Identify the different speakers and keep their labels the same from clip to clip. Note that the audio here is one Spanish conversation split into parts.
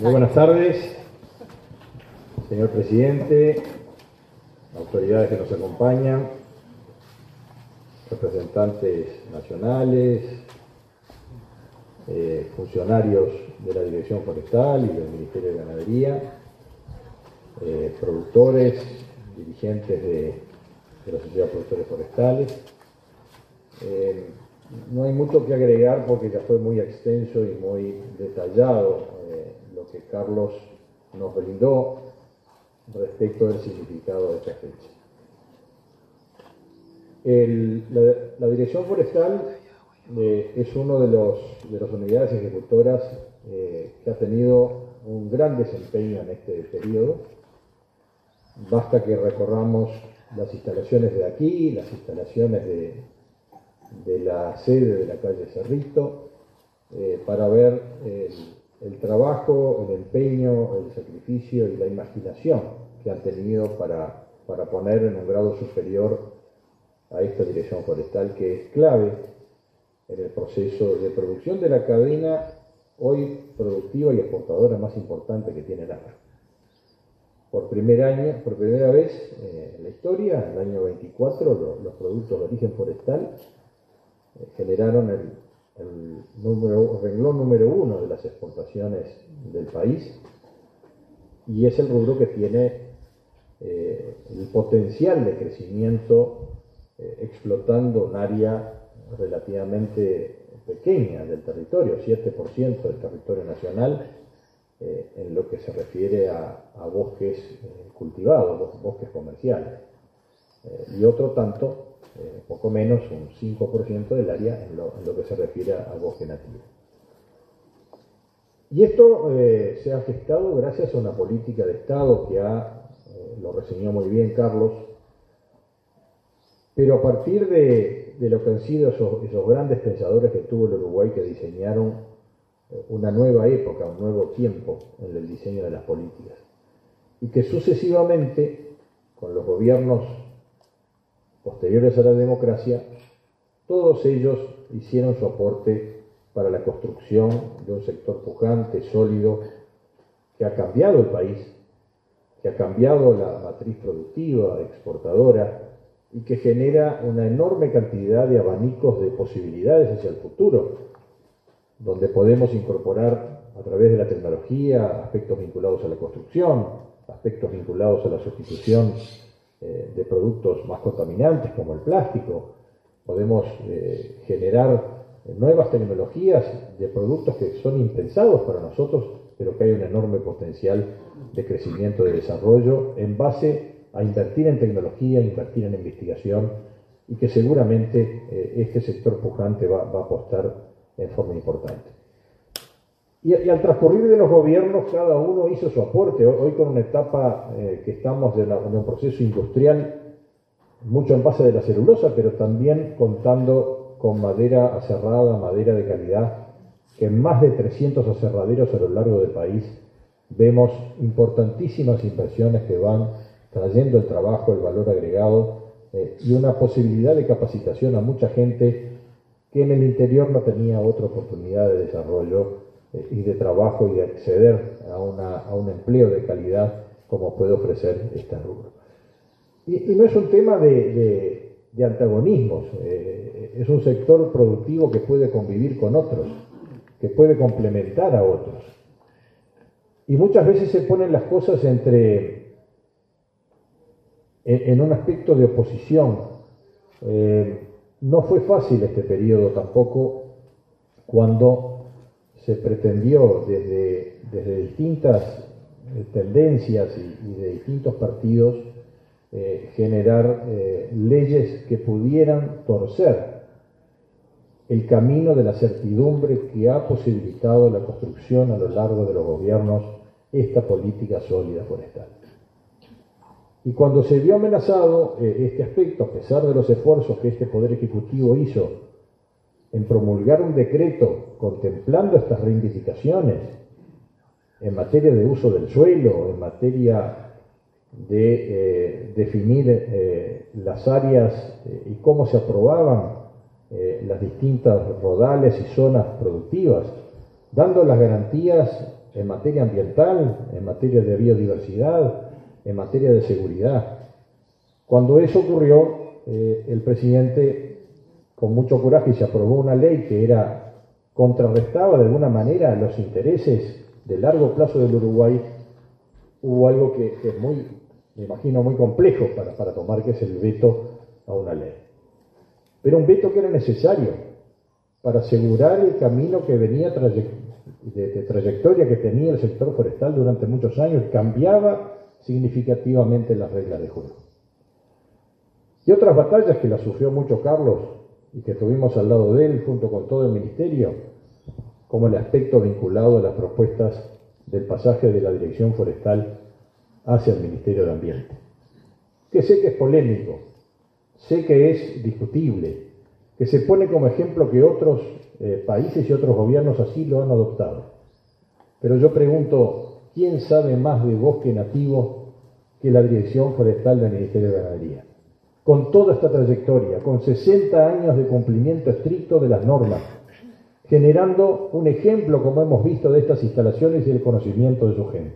Speaker 1: Muy buenas tardes, señor presidente, autoridades que nos acompañan, representantes nacionales, funcionarios de la Dirección Forestal y del Ministerio de Ganadería, productores, dirigentes de la Sociedad de Productores Forestales. No hay mucho que agregar porque ya fue muy extenso y muy detallado lo que Carlos nos brindó respecto del significado de esta fecha. La Dirección Forestal es una de las unidades ejecutoras que ha tenido un gran desempeño en este periodo. Basta que recorramos las instalaciones de aquí, las instalaciones de la sede de la calle Cerrito, para ver el trabajo, el empeño, el sacrificio y la imaginación que han tenido para poner en un grado superior a esta Dirección Forestal, que es clave en el proceso de producción de la cadena hoy productiva y exportadora más importante que tiene el AMBA. Por primera vez en la historia, en el año 24, los productos de origen forestal generaron el renglón número 1 de las exportaciones del país, y es el rubro que tiene el potencial de crecimiento explotando un área relativamente pequeña del territorio, 7% del territorio nacional, en lo que se refiere a bosques cultivados, bosques comerciales, y otro tanto, poco menos, un 5% del área en lo que se refiere a bosque nativo. Y esto se ha gestado gracias a una política de Estado que lo reseñó muy bien Carlos, pero a partir de lo que han sido esos grandes pensadores que tuvo el Uruguay, que diseñaron una nueva época, un nuevo tiempo en el diseño de las políticas, y que sucesivamente, con los gobiernos posteriores a la democracia, todos ellos hicieron su aporte para la construcción de un sector pujante, sólido, que ha cambiado el país, que ha cambiado la matriz productiva, exportadora, y que genera una enorme cantidad de abanicos de posibilidades hacia el futuro, donde podemos incorporar a través de la tecnología aspectos vinculados a la construcción, aspectos vinculados a la sustitución de productos más contaminantes como el plástico. Podemos generar nuevas tecnologías de productos que son impensados para nosotros, pero que hay un enorme potencial de crecimiento, de desarrollo, en base a invertir en tecnología, invertir en investigación, y que seguramente este sector pujante va a apostar en forma importante. Y al transcurrir de los gobiernos, cada uno hizo su aporte. Hoy con una etapa que estamos de un proceso industrial, mucho en base de la celulosa, pero también contando con madera aserrada, madera de calidad, que en más de 300 aserraderos a lo largo del país vemos importantísimas inversiones que van trayendo el trabajo, el valor agregado, y una posibilidad de capacitación a mucha gente que en el interior no tenía otra oportunidad de desarrollo y de trabajo y de acceder a un empleo de calidad como puede ofrecer este rubro. Y no es un tema de antagonismos, es un sector productivo que puede convivir con otros, que puede complementar a otros. Y muchas veces se ponen las cosas en un aspecto de oposición. No fue fácil este periodo tampoco, cuando se pretendió desde distintas tendencias y de distintos partidos generar leyes que pudieran torcer el camino de la certidumbre que ha posibilitado la construcción a lo largo de los gobiernos esta política sólida forestal. Y cuando se vio amenazado este aspecto, a pesar de los esfuerzos que este Poder Ejecutivo hizo en promulgar un decreto contemplando estas reivindicaciones en materia de uso del suelo, en materia de definir las áreas y cómo se aprobaban las distintas rodales y zonas productivas, dando las garantías en materia ambiental, en materia de biodiversidad, en materia de seguridad. Cuando eso ocurrió, el presidente, con mucho coraje, se aprobó una ley que contrarrestaba de alguna manera los intereses de largo plazo del Uruguay. Hubo algo que es muy, me imagino, muy complejo para tomar, que es el veto a una ley. Pero un veto que era necesario para asegurar el camino que venía de trayectoria que tenía el sector forestal durante muchos años, cambiaba significativamente las reglas de juego. Y otras batallas que las sufrió mucho Carlos y que tuvimos al lado de él junto con todo el ministerio, como el aspecto vinculado a las propuestas del pasaje de la Dirección Forestal hacia el Ministerio de Ambiente, que sé que es polémico, sé que es discutible, que se pone como ejemplo que otros países y otros gobiernos así lo han adoptado. Pero yo pregunto, ¿quién sabe más de bosque nativo que la Dirección Forestal del Ministerio de Ganadería? Con toda esta trayectoria, con 60 años de cumplimiento estricto de las normas, generando un ejemplo, como hemos visto, de estas instalaciones y el conocimiento de su gente.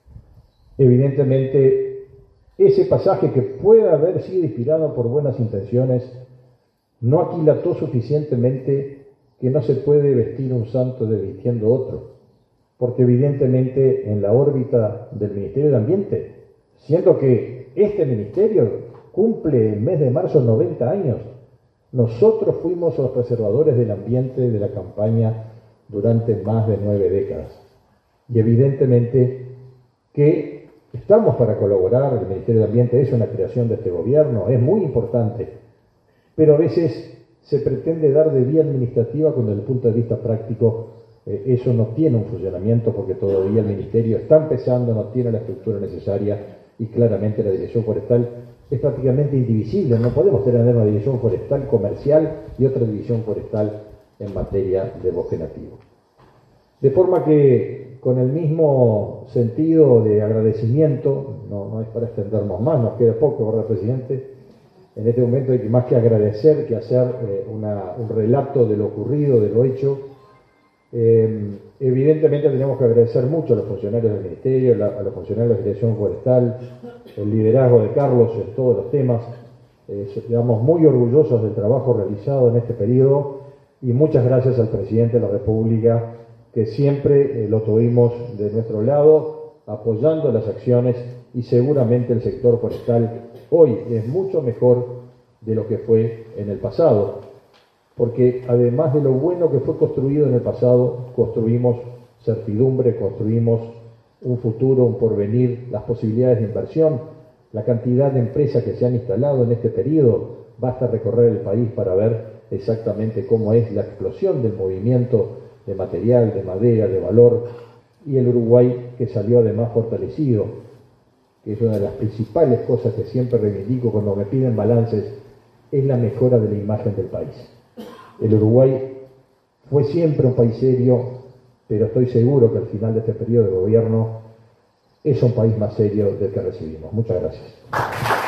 Speaker 1: Evidentemente, ese pasaje, que puede haber sido inspirado por buenas intenciones, no aquilató suficientemente que no se puede vestir un santo desvistiendo otro, porque evidentemente en la órbita del Ministerio de Ambiente, siendo que este ministerio cumple el mes de marzo 90 años, nosotros fuimos los preservadores del ambiente de la campaña durante más de 9 décadas. Y evidentemente que estamos para colaborar. El Ministerio de Ambiente es una creación de este gobierno, es muy importante, pero a veces se pretende dar de vía administrativa cuando desde el punto de vista práctico eso no tiene un funcionamiento, porque todavía el Ministerio está empezando, no tiene la estructura necesaria y claramente la Dirección Forestal es prácticamente indivisible. No podemos tener una Dirección Forestal comercial y otra División Forestal en materia de bosque nativo. De forma que, con el mismo sentido de agradecimiento, no es para extendernos más, nos queda poco, ¿verdad, presidente? En este momento hay que más que agradecer, que hacer un relato de lo ocurrido, de lo hecho. Evidentemente tenemos que agradecer mucho a los funcionarios del Ministerio, a los funcionarios de la Dirección Forestal, el liderazgo de Carlos en todos los temas. Estamos muy orgullosos del trabajo realizado en este periodo y muchas gracias al presidente de la República, que siempre lo tuvimos de nuestro lado, apoyando las acciones, y seguramente el sector forestal hoy es mucho mejor de lo que fue en el pasado, porque además de lo bueno que fue construido en el pasado, construimos certidumbre, construimos un futuro, un porvenir, las posibilidades de inversión, la cantidad de empresas que se han instalado en este periodo. Basta recorrer el país para ver exactamente cómo es la explosión del movimiento de material, de madera, de valor, y el Uruguay, que salió además fortalecido, que es una de las principales cosas que siempre reivindico cuando me piden balances, es la mejora de la imagen del país. El Uruguay fue siempre un país serio, pero estoy seguro que al final de este periodo de gobierno es un país más serio del que recibimos. Muchas gracias.